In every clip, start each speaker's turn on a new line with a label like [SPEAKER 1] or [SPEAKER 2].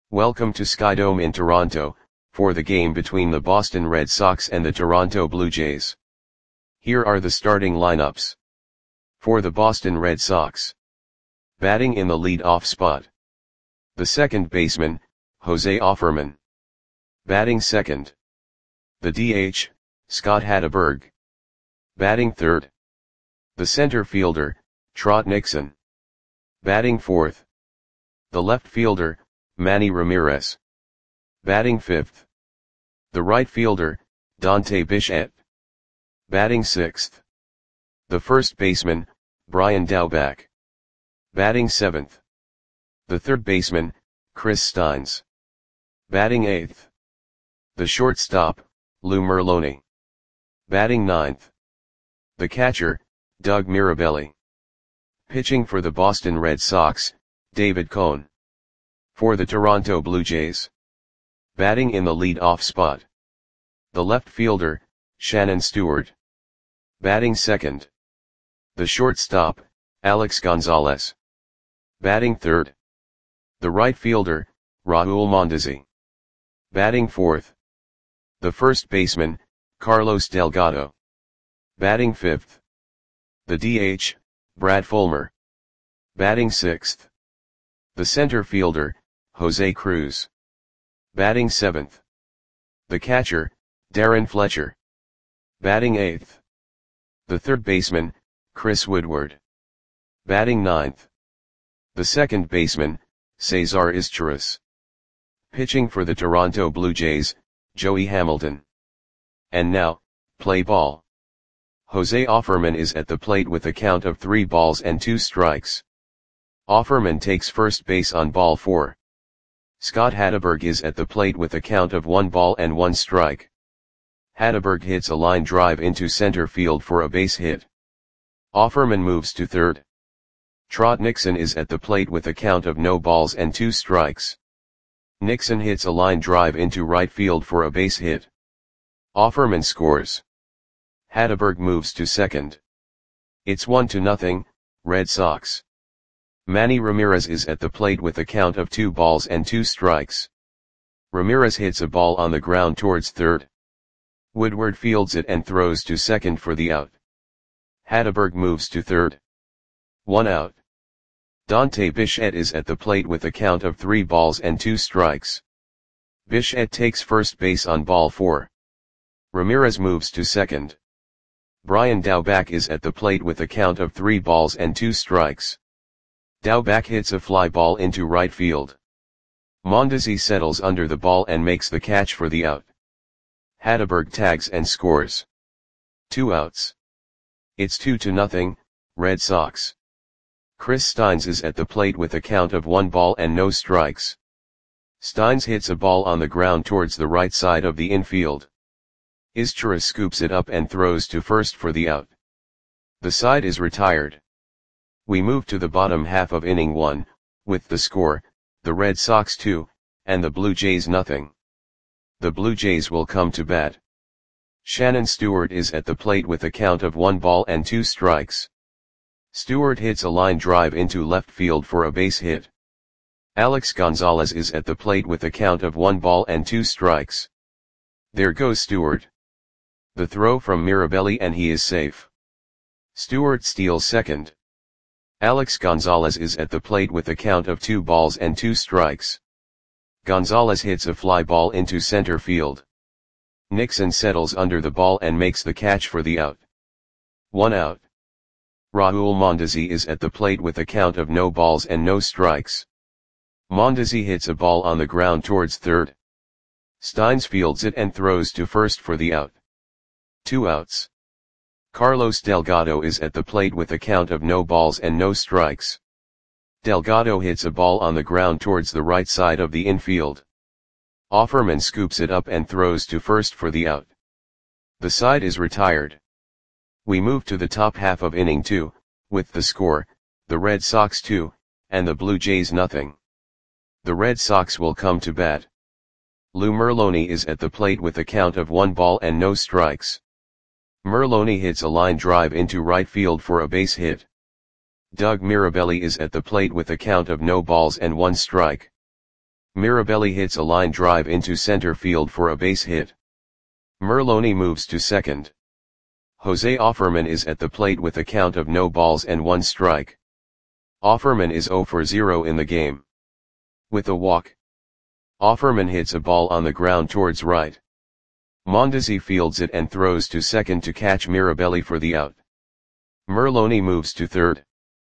[SPEAKER 1] Welcome to Skydome in Toronto, for the game between the Boston Red Sox and the Toronto Blue Jays. Here are the starting lineups. For the Boston Red Sox. Batting in the lead-off spot. The second baseman, Jose Offerman. Batting second. The DH, Scott Hatteberg. Batting third. The center fielder, Trot Nixon. Batting fourth. The left fielder, Manny Ramirez. Batting fifth. The right fielder, Dante Bichette. Batting sixth. The first baseman, Brian Daubach. Batting seventh. The third baseman, Chris Steins. Batting eighth. The shortstop, Lou Merloni. Batting ninth. The catcher, Doug Mirabelli. Pitching for the Boston Red Sox, David Cone. For the Toronto Blue Jays. Batting in the lead-off spot. The left fielder, Shannon Stewart. Batting second. The shortstop, Alex Gonzalez. Batting third. The right fielder, Raul Mondesi. Batting fourth. The first baseman, Carlos Delgado. Batting fifth. The DH, Brad Fulmer. Batting sixth. The center fielder, Jose Cruz. Batting seventh. The catcher, Darren Fletcher. Batting eighth. The third baseman, Chris Woodward. Batting ninth. The second baseman, Cesar Izturis. Pitching for the Toronto Blue Jays, Joey Hamilton. And now, play ball. Jose Offerman is at the plate with a count of 3 balls and 2 strikes. Offerman takes first base on ball 4. Scott Hatteberg is at the plate with a count of 1 ball and 1 strike. Hatteberg hits a line drive into center field for a base hit. Offerman moves to third. Trot Nixon is at the plate with a count of no balls and 2 strikes. Nixon hits a line drive into right field for a base hit. Offerman scores. Hatteberg moves to second. It's 1-0, Red Sox. Manny Ramirez is at the plate with a count of 2 balls and 2 strikes. Ramirez hits a ball on the ground towards third. Woodward fields it and throws to second for the out. Hatteberg moves to third. 1 out. Dante Bichette is at the plate with a count of 3 balls and 2 strikes. Bichette takes first base on ball 4. Ramirez moves to second. Brian Daubach is at the plate with a count of 3 balls and 2 strikes. Daubach hits a fly ball into right field. Mondesi settles under the ball and makes the catch for the out. Hatteberg tags and scores. 2 outs. It's 2-0, Red Sox. Chris Steins is at the plate with a count of 1 ball and no strikes. Steins hits a ball on the ground towards the right side of the infield. Izturis scoops it up and throws to first for the out. The side is retired. We move to the bottom half of inning 1, with the score, the Red Sox 2, and the Blue Jays 0. The Blue Jays will come to bat. Shannon Stewart is at the plate with a count of 1 ball and 2 strikes. Stewart hits a line drive into left field for a base hit. Alex Gonzalez is at the plate with a count of 1 ball and 2 strikes. There goes Stewart. The throw from Mirabelli and he is safe. Stewart steals second. Alex Gonzalez is at the plate with a count of 2 balls and 2 strikes. Gonzalez hits a fly ball into center field. Nixon settles under the ball and makes the catch for the out. 1 out. Raul Mondesi is at the plate with a count of no balls and no strikes. Mondesi hits a ball on the ground towards third. Steins fields it and throws to first for the out. 2 outs. Carlos Delgado is at the plate with a count of no balls and no strikes. Delgado hits a ball on the ground towards the right side of the infield. Offerman scoops it up and throws to first for the out. The side is retired. We move to the top half of inning 2, with the score, the Red Sox 2, and the Blue Jays 0. The Red Sox will come to bat. Lou Merloni is at the plate with a count of 1 ball and no strikes. Merloni hits a line drive into right field for a base hit. Doug Mirabelli is at the plate with a count of no balls and 1 strike. Mirabelli hits a line drive into center field for a base hit. Merloni moves to second. Jose Offerman is at the plate with a count of no balls and 1 strike. Offerman is 0 for 0 in the game. With a walk, Offerman hits a ball on the ground towards right. Mondesi fields it and throws to second to catch Mirabelli for the out. Merloni moves to third.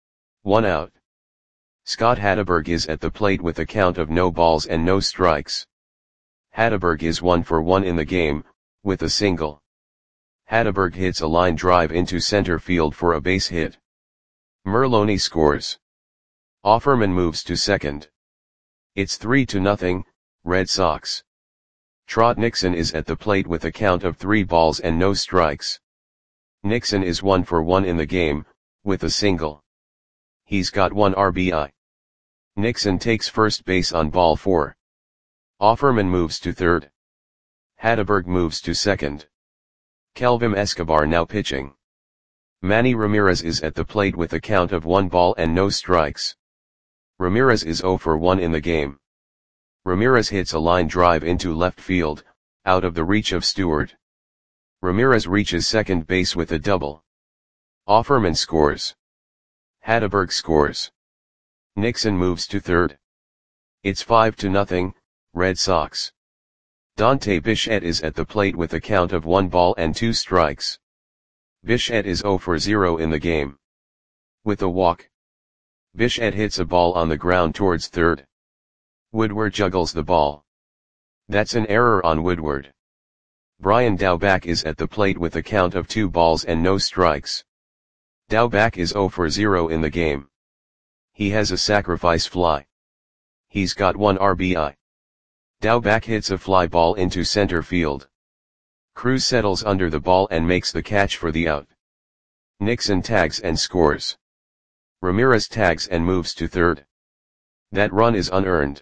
[SPEAKER 1] 1 out. Scott Hatteberg is at the plate with a count of no balls and no strikes. Hatteberg is 1 for 1 in the game, with a single. Hatteberg hits a line drive into center field for a base hit. Merloni scores. Offerman moves to second. It's 3-0, Red Sox. Trot Nixon is at the plate with a count of 3 balls and no strikes. Nixon is 1 for 1 in the game, with a single. He's got 1 RBI. Nixon takes first base on ball 4. Offerman moves to third. Hatteberg moves to second. Kelvin Escobar now pitching. Manny Ramirez is at the plate with a count of 1 ball and no strikes. Ramirez is 0 for 1 in the game. Ramirez hits a line drive into left field, out of the reach of Stewart. Ramirez reaches second base with a double. Offerman scores. Hatteberg scores. Nixon moves to third. It's 5-0, Red Sox. Dante Bichette is at the plate with a count of 1 ball and 2 strikes. Bichette is 0 for 0 in the game. With a walk, Bichette hits a ball on the ground towards third. Woodward juggles the ball. That's an error on Woodward. Brian Daubach is at the plate with a count of 2 balls and no strikes. Daubach is 0 for 0 in the game. He has a sacrifice fly. He's got 1 RBI. Daubach hits a fly ball into center field. Cruz settles under the ball and makes the catch for the out. Nixon tags and scores. Ramirez tags and moves to third. That run is unearned.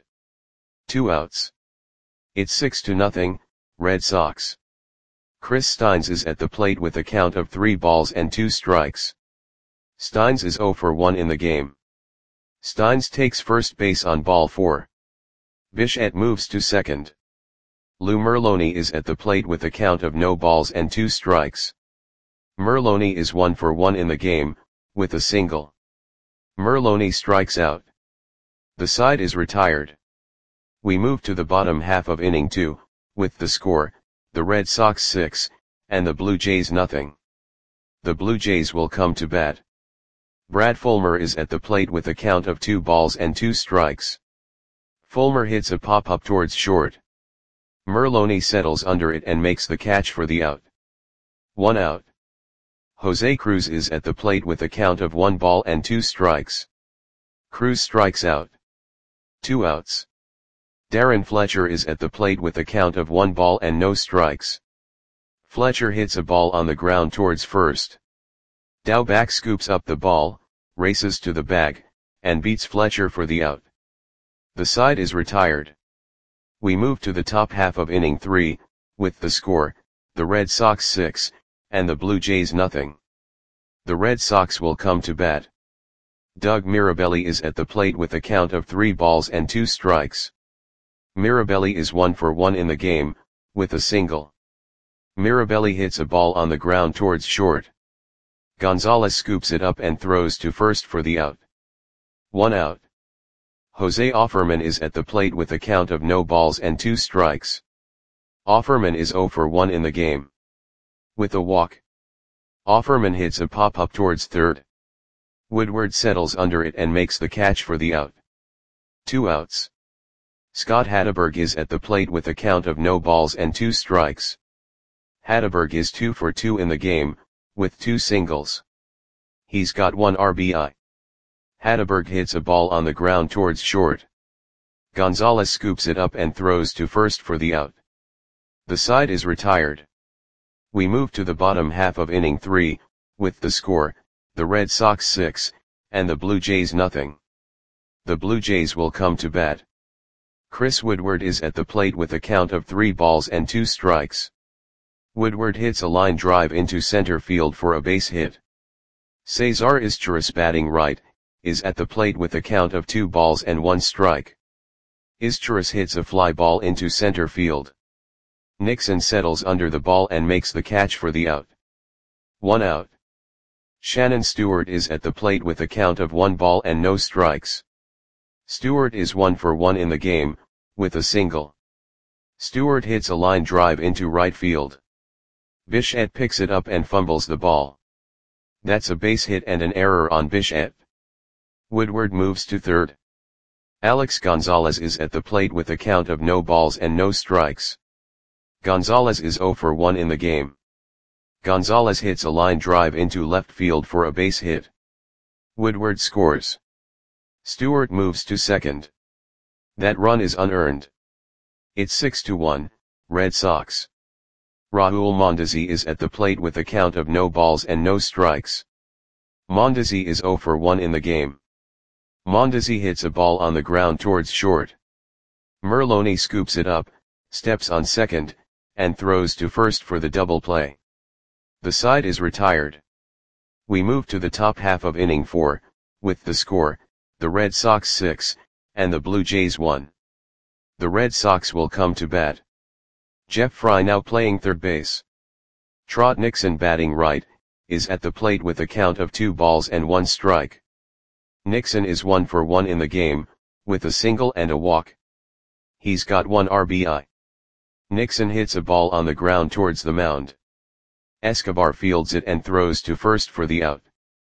[SPEAKER 1] 2 outs. It's 6-0, Red Sox. Chris Steins is at the plate with a count of 3 balls and 2 strikes. Steins is 0 for 1 in the game. Steins takes first base on ball 4. Bichette moves to second. Lou Merloni is at the plate with a count of no balls and 2 strikes. Merloni is 1 for 1 in the game, with a single. Merloni strikes out. The side is retired. We move to the bottom half of inning 2, with the score, the Red Sox 6, and the Blue Jays nothing. The Blue Jays will come to bat. Brad Fulmer is at the plate with a count of 2 balls and 2 strikes. Fulmer hits a pop-up towards short. Merloni settles under it and makes the catch for the out. 1 out. Jose Cruz is at the plate with a count of 1 ball and 2 strikes. Cruz strikes out. 2 outs. Darren Fletcher is at the plate with a count of 1 ball and no strikes. Fletcher hits a ball on the ground towards first. Daubach scoops up the ball, races to the bag, and beats Fletcher for the out. The side is retired. We move to the top half of inning 3, with the score, the Red Sox 6, and the Blue Jays nothing. The Red Sox will come to bat. Doug Mirabelli is at the plate with a count of 3 balls and 2 strikes. Mirabelli is 1 for 1 in the game, with a single. Mirabelli hits a ball on the ground towards short. Gonzalez scoops it up and throws to first for the out. 1 out. Jose Offerman is at the plate with a count of no balls and 2 strikes. Offerman is 0 for 1 in the game. With a walk, Offerman hits a pop-up towards third. Woodward settles under it and makes the catch for the out. 2 outs. Scott Hatteberg is at the plate with a count of no balls and 2 strikes. Hatteberg is 2 for 2 in the game, with 2 singles. He's got 1 RBI. Hatteberg hits a ball on the ground towards short. Gonzalez scoops it up and throws to first for the out. The side is retired. We move to the bottom half of inning 3, with the score, the Red Sox 6, and the Blue Jays nothing. The Blue Jays will come to bat. Chris Woodward is at the plate with a count of 3 balls and 2 strikes. Woodward hits a line drive into center field for a base hit. Cesar Izturis, batting right, is at the plate with a count of 2 balls and 1 strike. Izturis hits a fly ball into center field. Nixon settles under the ball and makes the catch for the out. 1 out. Shannon Stewart is at the plate with a count of 1 ball and no strikes. Stewart is 1 for 1 in the game, with a single. Stewart hits a line drive into right field. Bichette picks it up and fumbles the ball. That's a base hit and an error on Bichette. Woodward moves to third. Alex Gonzalez is at the plate with a count of no balls and no strikes. Gonzalez is 0 for 1 in the game. Gonzalez hits a line drive into left field for a base hit. Woodward scores. Stewart moves to second. That run is unearned. It's 6-1, Red Sox. Raul Mondesi is at the plate with a count of no balls and no strikes. Mondesi is 0 for 1 in the game. Mondesi hits a ball on the ground towards short. Merloni scoops it up, steps on second, and throws to first for the double play. The side is retired. We move to the top half of inning 4, with the score, the Red Sox 6, and the Blue Jays 1. The Red Sox will come to bat. Jeff Fry, now playing third base. Trot Nixon, batting right, is at the plate with a count of 2 balls and 1 strike. Nixon is 1 for 1 in the game, with a single and a walk. He's got 1 RBI. Nixon hits a ball on the ground towards the mound. Escobar fields it and throws to first for the out.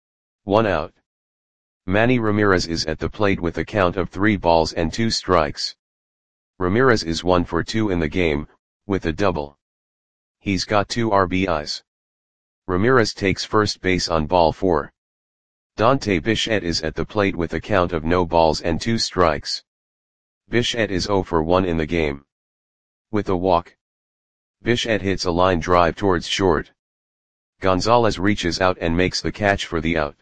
[SPEAKER 1] 1 out. Manny Ramirez is at the plate with a count of 3 balls and 2 strikes. Ramirez is 1 for 2 in the game, with a double. He's got 2 RBIs. Ramirez takes first base on ball 4. Dante Bichette is at the plate with a count of no balls and 2 strikes. Bichette is 0 for 1 in the game. With a walk. Bichette hits a line drive towards short. Gonzalez reaches out and makes the catch for the out.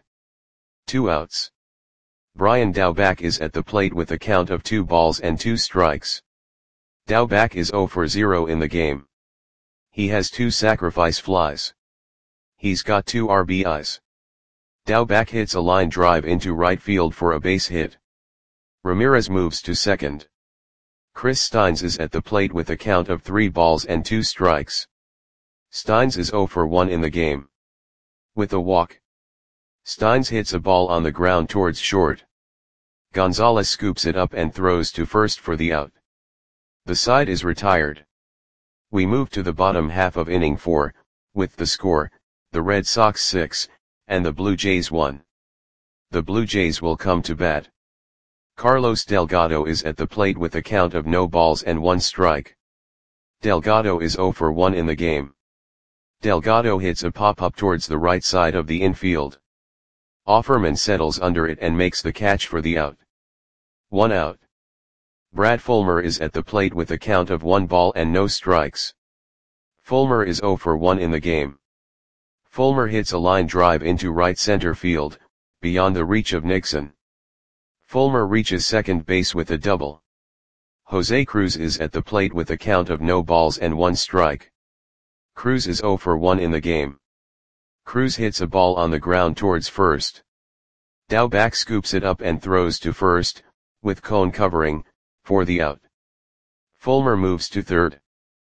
[SPEAKER 1] 2 outs. Brian Daubach is at the plate with a count of 2 balls and 2 strikes. Daubach is 0 for 0 in the game. He has 2 sacrifice flies. He's got 2 RBIs. Daubach hits a line drive into right field for a base hit. Ramirez moves to second. Chris Steins is at the plate with a count of 3 balls and 2 strikes. Steins is 0 for 1 in the game. With a walk. Steins hits a ball on the ground towards short. Gonzalez scoops it up and throws to first for the out. The side is retired. We move to the bottom half of inning 4, with the score, the Red Sox 6, and the Blue Jays 1. The Blue Jays will come to bat. Carlos Delgado is at the plate with a count of no balls and 1 strike. Delgado is 0 for 1 in the game. Delgado hits a pop-up towards the right side of the infield. Offerman settles under it and makes the catch for the out. 1 out. Brad Fulmer is at the plate with a count of 1 ball and no strikes. Fulmer is 0 for 1 in the game. Fulmer hits a line drive into right center field, beyond the reach of Nixon. Fulmer reaches second base with a double. Jose Cruz is at the plate with a count of no balls and 1 strike. Cruz is 0 for 1 in the game. Cruz hits a ball on the ground towards first. Daubach scoops it up and throws to first, with Cone covering, for the out. Fulmer moves to third.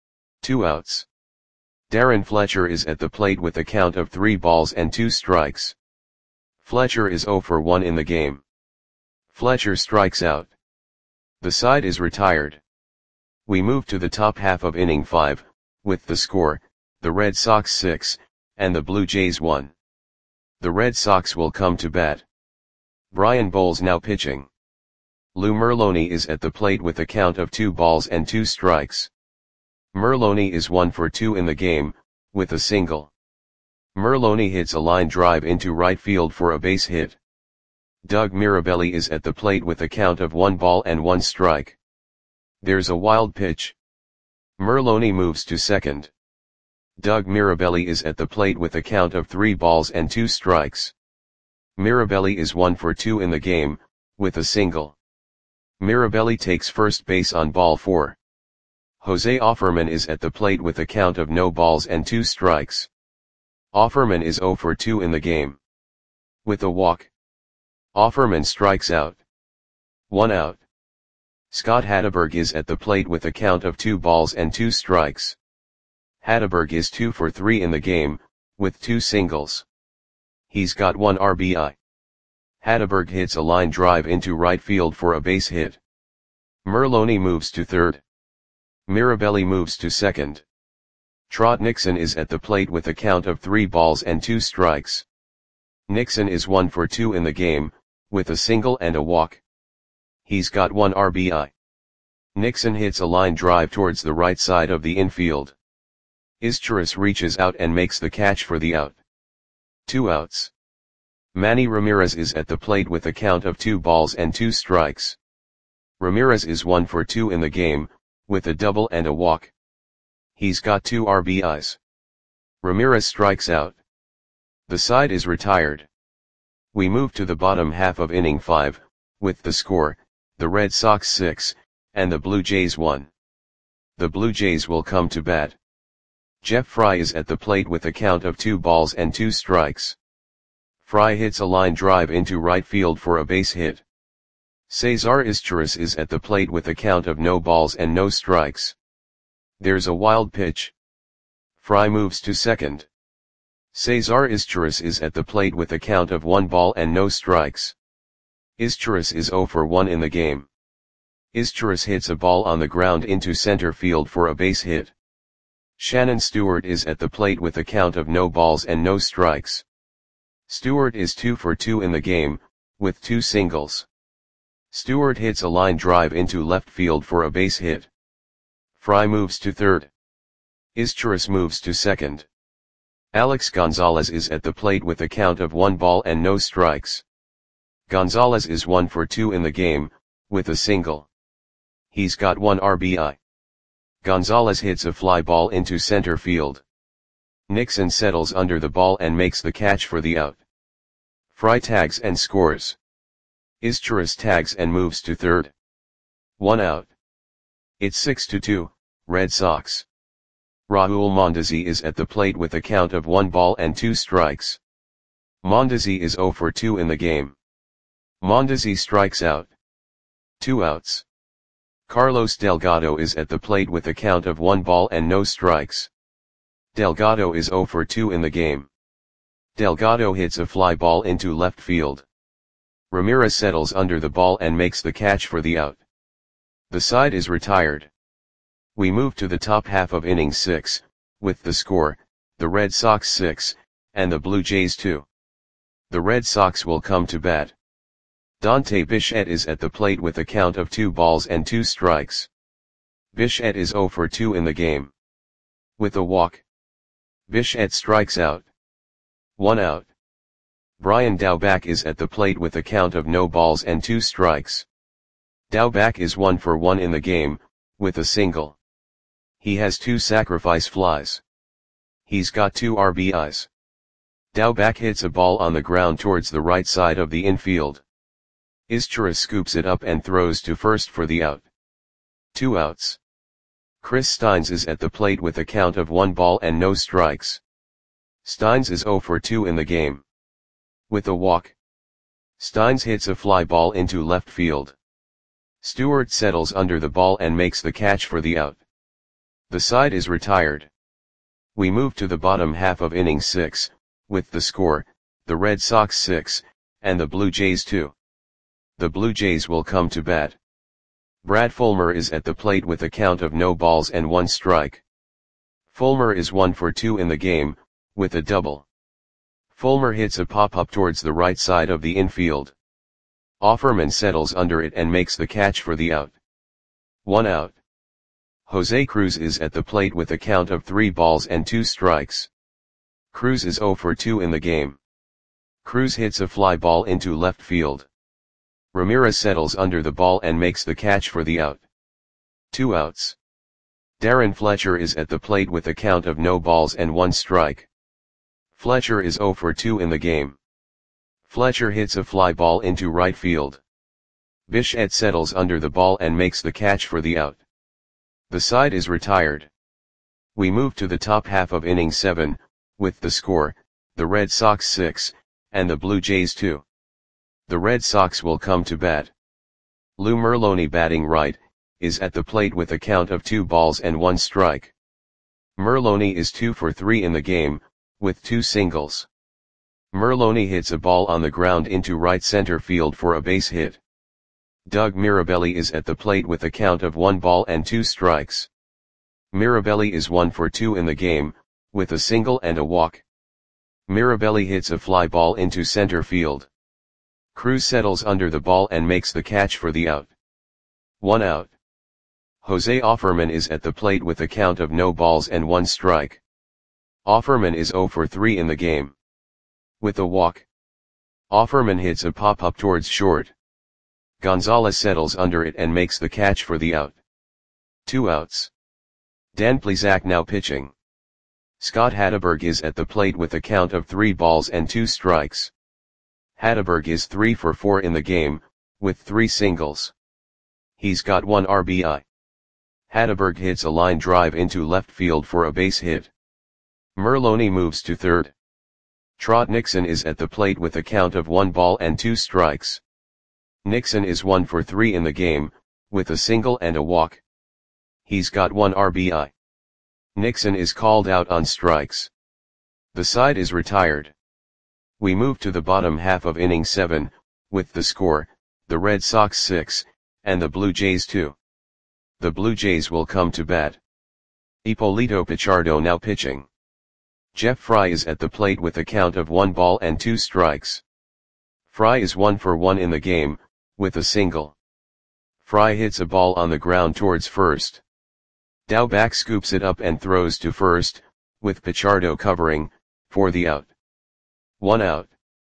[SPEAKER 1] 2 outs. Darren Fletcher is at the plate with a count of 3 balls and 2 strikes. Fletcher is 0 for 1 in the game. Fletcher strikes out. The side is retired. We move to the top half of inning 5, with the score, the Red Sox 6, and the Blue Jays 1. The Red Sox will come to bat. Brian Bowles now pitching. Lou Merloni is at the plate with a count of 2 balls and 2 strikes. Merloni is 1 for 2 in the game, with a single. Merloni hits a line drive into right field for a base hit. Doug Mirabelli is at the plate with a count of 1 ball and 1 strike. There's a wild pitch. Merloni moves to second. Doug Mirabelli is at the plate with a count of 3 balls and 2 strikes. Mirabelli is 1 for 2 in the game, with a single. Mirabelli takes first base on ball 4. Jose Offerman is at the plate with a count of no balls and 2 strikes. Offerman is 0 for 2 in the game. With a walk. Offerman strikes out. 1 out. Scott Hatteberg is at the plate with a count of 2 balls and 2 strikes. Hatteberg is 2 for 3 in the game, with 2 singles. He's got 1 RBI. Hatteberg hits a line drive into right field for a base hit. Merloni moves to third. Mirabelli moves to second. Trot Nixon is at the plate with a count of 3 balls and 2 strikes. Nixon is 1 for 2 in the game, with a single and a walk. He's got 1 RBI. Nixon hits a line drive towards the right side of the infield. Izturis reaches out and makes the catch for the out. 2 outs. Manny Ramirez is at the plate with a count of 2 balls and 2 strikes. Ramirez is 1 for 2 in the game, with a double and a walk. He's got 2 RBIs. Ramirez strikes out. The side is retired. We move to the bottom half of inning 5, with the score, the Red Sox 6, and the Blue Jays 1. The Blue Jays will come to bat. Jeff Fry is at the plate with a count of 2 balls and 2 strikes. Fry hits a line drive into right field for a base hit. Cesar Izturis is at the plate with a count of no balls and no strikes. There's a wild pitch. Fry moves to second. Cesar Izturis is at the plate with a count of 1 ball and no strikes. Izturis is 0 for 1 in the game. Izturis hits a ball on the ground into center field for a base hit. Shannon Stewart is at the plate with a count of no balls and no strikes. Stewart is 2 for 2 in the game, with 2 singles. Stewart hits a line drive into left field for a base hit. Fry moves to third. Izturis moves to second. Alex Gonzalez is at the plate with a count of 1 ball and no strikes. Gonzalez is 1 for 2 in the game, with a single. He's got 1 RBI. Gonzalez hits a fly ball into center field. Nixon settles under the ball and makes the catch for the out. Fry tags and scores. Izturis tags and moves to third. 1 out. It's 6-2, Red Sox. Raul Mondesi is at the plate with a count of 1 ball and 2 strikes. Mondesi is 0 for 2 in the game. Mondesi strikes out. 2 outs. Carlos Delgado is at the plate with a count of 1 ball and no strikes. Delgado is 0 for 2 in the game. Delgado hits a fly ball into left field. Ramirez settles under the ball and makes the catch for the out. The side is retired. We move to the top half of inning 6, with the score, the Red Sox 6, and the Blue Jays 2. The Red Sox will come to bat. Dante Bichette is at the plate with a count of 2 balls and 2 strikes. Bichette is 0 for 2 in the game. With a walk. Bichette strikes out. 1 out. Brian Daubach is at the plate with a count of no balls and 2 strikes. Daubach is 1 for 1 in the game, with a single. He has 2 sacrifice flies. He's got 2 RBIs. Daubach hits a ball on the ground towards the right side of the infield. Izturis scoops it up and throws to first for the out. 2 outs. Chris Steins is at the plate with a count of 1 ball and no strikes. Steins is 0 for 2 in the game. With a walk. Steins hits a fly ball into left field. Stewart settles under the ball and makes the catch for the out. The side is retired. We move to the bottom half of inning 6, with the score, the Red Sox 6, and the Blue Jays 2. The Blue Jays will come to bat. Brad Fulmer is at the plate with a count of no balls and 1 strike. Fulmer is 1 for 2 in the game, with a double. Fulmer hits a pop-up towards the right side of the infield. Offerman settles under it and makes the catch for the out. 1 out. Jose Cruz is at the plate with a count of 3 balls and 2 strikes. Cruz is 0 for 2 in the game. Cruz hits a fly ball into left field. Ramirez settles under the ball and makes the catch for the out. 2 outs. Darren Fletcher is at the plate with a count of no balls and 1 strike. Fletcher is 0 for 2 in the game. Fletcher hits a fly ball into right field. Bichette settles under the ball and makes the catch for the out. The side is retired. We move to the top half of inning 7, with the score, the Red Sox 6, and the Blue Jays 2. The Red Sox will come to bat. Lou Merloni batting right, is at the plate with a count of 2 balls and 1 strike. Merloni is 2 for 3 in the game, with 2 singles. Merloni hits a ball on the ground into right center field for a base hit. Doug Mirabelli is at the plate with a count of 1 ball and 2 strikes. Mirabelli is 1 for 2 in the game, with a single and a walk. Mirabelli hits a fly ball into center field. Cruz settles under the ball and makes the catch for the out. 1 out. Jose Offerman is at the plate with a count of no balls and 1 strike. Offerman is 0 for 3 in the game. With a walk, Offerman hits a pop-up towards short. Gonzalez settles under it and makes the catch for the out. 2 outs. Dan Plesac now pitching. Scott Hatteberg is at the plate with a count of 3 balls and 2 strikes. Hatteberg is 3 for 4 in the game, with 3 singles. He's got 1 RBI. Hatteberg hits a line drive into left field for a base hit. Merloni moves to third. Trot Nixon is at the plate with a count of 1 ball and 2 strikes. Nixon is 1 for 3 in the game, with a single and a walk. He's got 1 RBI. Nixon is called out on strikes. The side is retired. We move to the bottom half of inning 7, with the score, the Red Sox 6, and the Blue Jays 2. The Blue Jays will come to bat. Ippolito Pichardo now pitching. Jeff Fry is at the plate with a count of 1 ball and 2 strikes. Fry is 1 for 1 in the game, with a single. Fry hits a ball on the ground towards first. Daubach scoops it up and throws to first, with Pichardo covering, for the out. 1 out.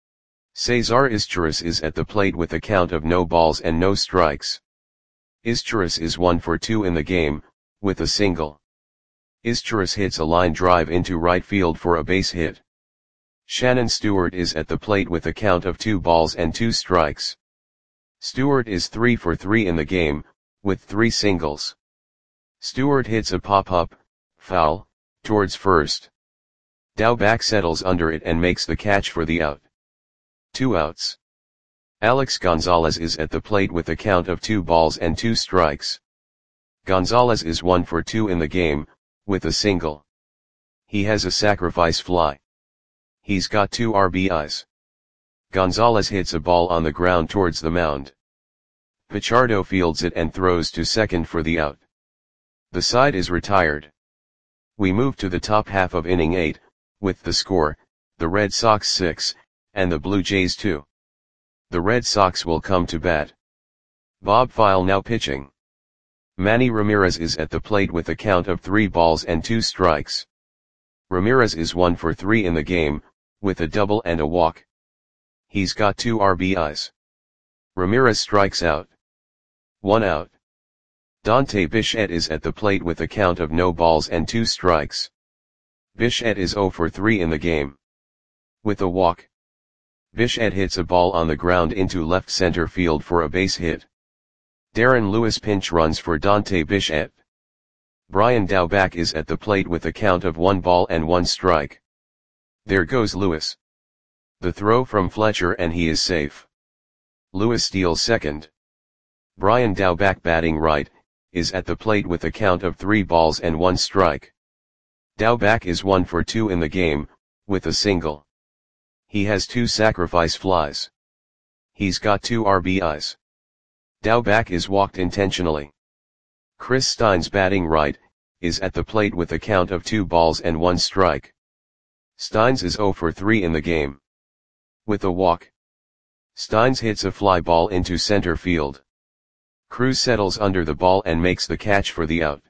[SPEAKER 1] Cesar Izturis is at the plate with a count of no balls and no strikes. Izturis is 1 for 2 in the game, with a single. Izturis hits a line drive into right field for a base hit. Shannon Stewart is at the plate with a count of 2 balls and 2 strikes. Stewart is 3 for 3 in the game, with 3 singles. Stewart hits a pop-up, foul, towards first. Daubach settles under it and makes the catch for the out. 2 outs. Alex Gonzalez is at the plate with a count of 2 balls and 2 strikes. Gonzalez is 1 for 2 in the game, with a single. He has a sacrifice fly. He's got 2 RBIs. Gonzalez hits a ball on the ground towards the mound. Pichardo fields it and throws to second for the out. The side is retired. We move to the top half of inning 8, with the score, the Red Sox 6, and the Blue Jays 2. The Red Sox will come to bat. Bob Pfeil now pitching. Manny Ramirez is at the plate with a count of 3 balls and 2 strikes. Ramirez is 1 for 3 in the game, with a double and a walk. He's got 2 RBIs. Ramirez strikes out. 1 out. Dante Bichette is at the plate with a count of no balls and 2 strikes. Bichette is 0 for 3 in the game. With a walk, Bichette hits a ball on the ground into left center field for a base hit. Darren Lewis pinch runs for Dante Bichette. Brian Daubach is at the plate with a count of 1 ball and 1 strike. There goes Lewis. The throw from Fletcher and he is safe. Lewis steals second. Brian Daubach batting right, is at the plate with a count of 3 balls and 1 strike. Daubach is 1 for 2 in the game, with a single. He has 2 sacrifice flies. He's got 2 RBIs. Daubach is walked intentionally. Chris Steins batting right, is at the plate with a count of 2 balls and 1 strike. Steins is 0 for 3 in the game. With a walk, Steins hits a fly ball into center field. Cruz settles under the ball and makes the catch for the out.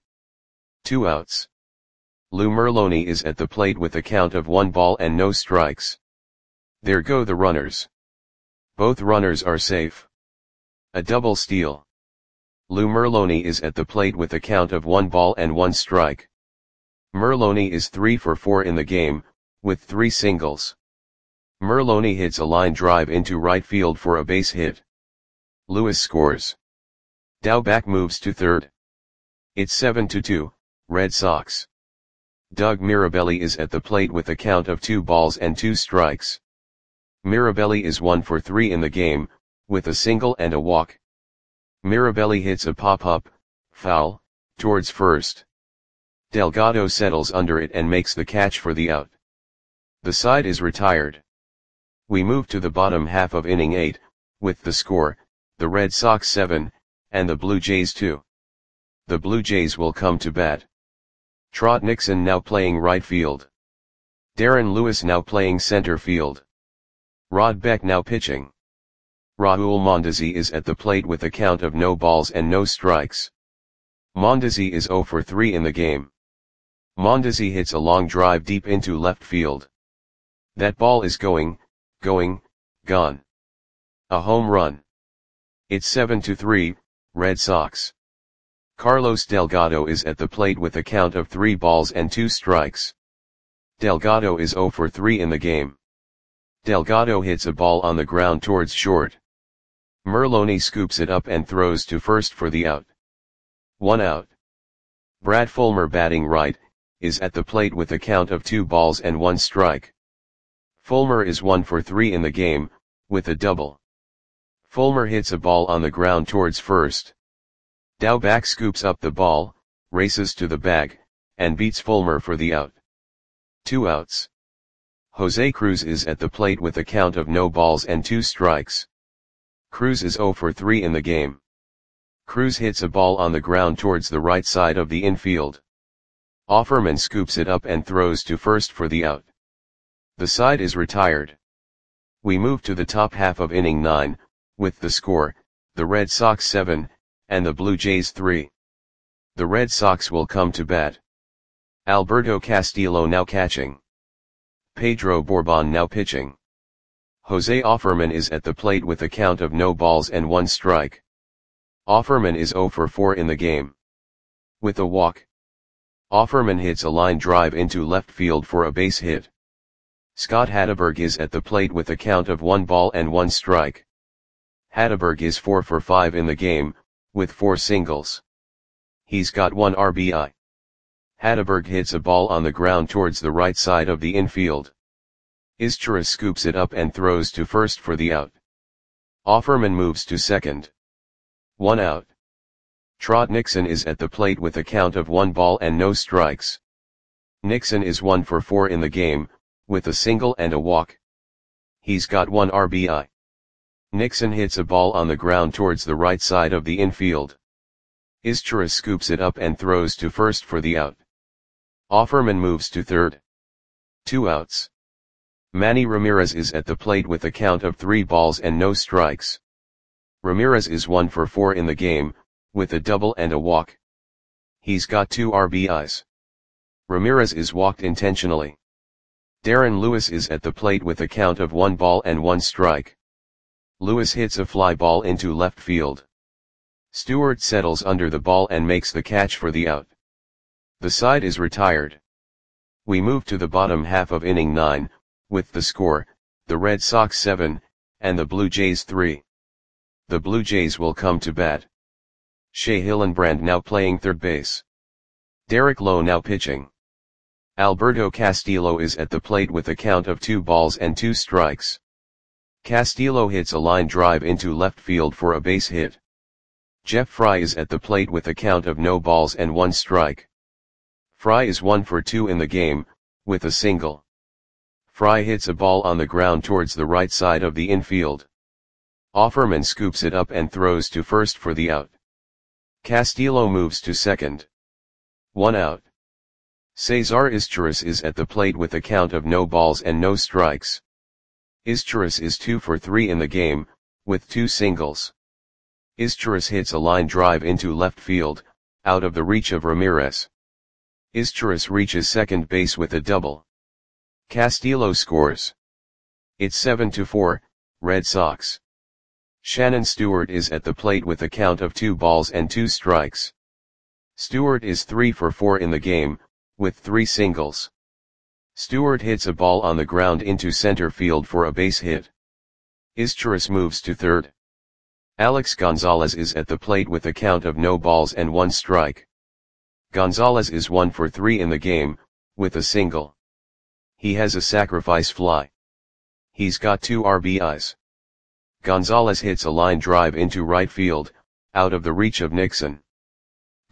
[SPEAKER 1] 2 outs. Lou Merloni is at the plate with a count of 1 ball and no strikes. There go the runners. Both runners are safe. A double steal. Lou Merloni is at the plate with a count of 1 ball and 1 strike. Merloni is 3 for 4 in the game, with 3 singles. Merloni hits a line drive into right field for a base hit. Lewis scores. Daubach moves to third. It's 7-2, Red Sox. Doug Mirabelli is at the plate with a count of 2 balls and 2 strikes. Mirabelli is 1 for 3 in the game, with a single and a walk. Mirabelli hits a pop-up, Foul, towards first. Delgado settles under it and makes the catch for the out. The side is retired. We move to the bottom half of inning 8, with the score, the Red Sox 7, and the Blue Jays 2. The Blue Jays will come to bat. Trot Nixon now playing right field. Darren Lewis now playing center field. Rod Beck now pitching. Raul Mondesi is at the plate with a count of no balls and no strikes. Mondesi is 0 for 3 in the game. Mondesi hits a long drive deep into left field. That ball is gone. A home run. It's 7-3, Red Sox. Carlos Delgado is at the plate with a count of 3 balls and 2 strikes. Delgado is 0 for 3 in the game. Delgado hits a ball on the ground towards short. Merloni scoops it up and throws to first for the out. 1 out. Brad Fulmer batting right, is at the plate with a count of 2 balls and 1 strike. Fulmer is 1 for 3 in the game, with a double. Fulmer hits a ball on the ground towards first. Daubach scoops up the ball, races to the bag, and beats Fulmer for the out. 2 outs. Jose Cruz is at the plate with a count of no balls and 2 strikes. Cruz is 0 for 3 in the game. Cruz hits a ball on the ground towards the right side of the infield. Offerman scoops it up and throws to first for the out. The side is retired. We move to the top half of inning 9, with the score, the Red Sox 7, and the Blue Jays 3. The Red Sox will come to bat. Alberto Castillo now catching. Pedro Bourbon now pitching. Jose Offerman is at the plate with a count of no balls and 1 strike. Offerman is 0 for 4 in the game. With a walk. Offerman hits a line drive into left field for a base hit. Scott Hatteberg is at the plate with a count of 1 ball and 1 strike. Hatteberg is 4 for 5 in the game, with 4 singles. He's got 1 RBI. Hatteberg hits a ball on the ground towards the right side of the infield. Izturis scoops it up and throws to first for the out. Offerman moves to second. 1 out. Trot Nixon is at the plate with a count of 1 ball and no strikes. Nixon is 1 for 4 in the game, with a single and a walk. He's got 1 RBI. Nixon hits a ball on the ground towards the right side of the infield. Izturis scoops it up and throws to first for the out. Offerman moves to third. 2 outs. Manny Ramirez is at the plate with a count of 3 balls and no strikes. Ramirez is 1 for 4 in the game, with a double and a walk. He's got 2 RBIs. Ramirez is walked intentionally. Darren Lewis is at the plate with a count of 1 ball and 1 strike. Lewis hits a fly ball into left field. Stewart settles under the ball and makes the catch for the out. The side is retired. We move to the bottom half of inning 9, with the score, the Red Sox 7, and the Blue Jays 3. The Blue Jays will come to bat. Shea Hillenbrand now playing third base. Derek Lowe now pitching. Alberto Castillo is at the plate with a count of 2 balls and 2 strikes. Castillo hits a line drive into left field for a base hit. Jeff Fry is at the plate with a count of no balls and 1 strike. Fry is 1 for 2 in the game, with a single. Fry hits a ball on the ground towards the right side of the infield. Offerman scoops it up and throws to first for the out. Castillo moves to second. 1 out. Cesar Izturis is at the plate with a count of no balls and no strikes. Izturis is 2 for 3 in the game, with 2 singles. Izturis hits a line drive into left field, out of the reach of Ramirez. Izturis reaches second base with a double. Castillo scores. It's 7-4, Red Sox. Shannon Stewart is at the plate with a count of 2 balls and 2 strikes. Stewart is 3 for 4 in the game, with 3 singles. Stewart hits a ball on the ground into center field for a base hit. Izturis moves to third. Alex Gonzalez is at the plate with a count of no balls and 1 strike. Gonzalez is 1 for 3 in the game, with a single. He has a sacrifice fly. He's got 2 RBIs. Gonzalez hits a line drive into right field, out of the reach of Nixon.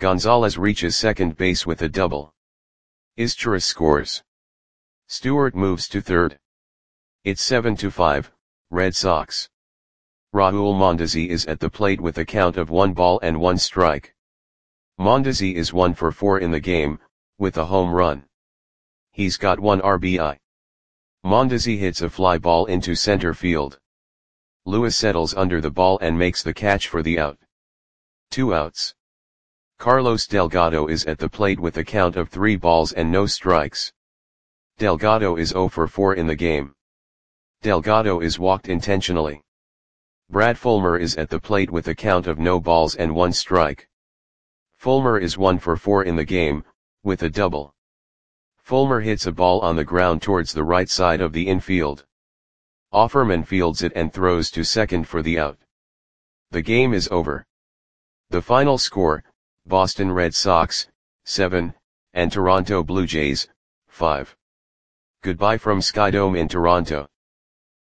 [SPEAKER 1] Gonzalez reaches second base with a double. Izturis scores. Stewart moves to third. It's 7-5, Red Sox. Raul Mondesi is at the plate with a count of 1 ball and 1 strike. Mondesi is 1 for 4 in the game, with a home run. He's got 1 RBI. Mondesi hits a fly ball into center field. Lewis settles under the ball and makes the catch for the out. 2 outs. Carlos Delgado is at the plate with a count of 3 balls and no strikes. Delgado is 0 for 4 in the game. Delgado is walked intentionally. Brad Fulmer is at the plate with a count of no balls and 1 strike. Fulmer is 1 for 4 in the game, with a double. Fulmer hits a ball on the ground towards the right side of the infield. Offerman fields it and throws to second for the out. The game is over. The final score, Boston Red Sox, 7, and Toronto Blue Jays, 5. Goodbye from Skydome in Toronto.